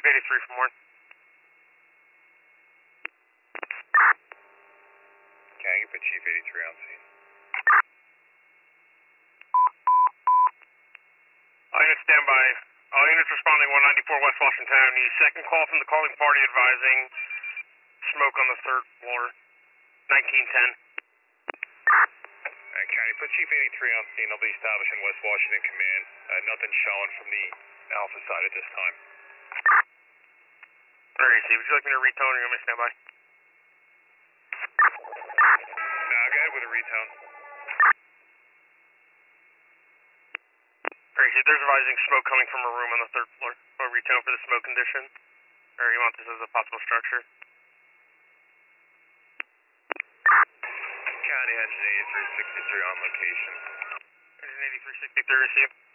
83 from Warren. Okay, you put Chief 83 on scene. All units stand by. All units responding 194 West Washington Avenue. Second call from the calling party advising smoke on the third floor. 1910. County, put Chief 83 on scene. I'll be establishing West Washington Command. Nothing showing from the Alpha side at this time. RAC, would you like me to retone or you want me to stand by? No, go ahead with a retone. RAC, there's advising smoke coming from a room on the third floor. Or retone for the smoke condition? Or you want this as a possible structure? County Engine 8363 on location. Engine 8363 received.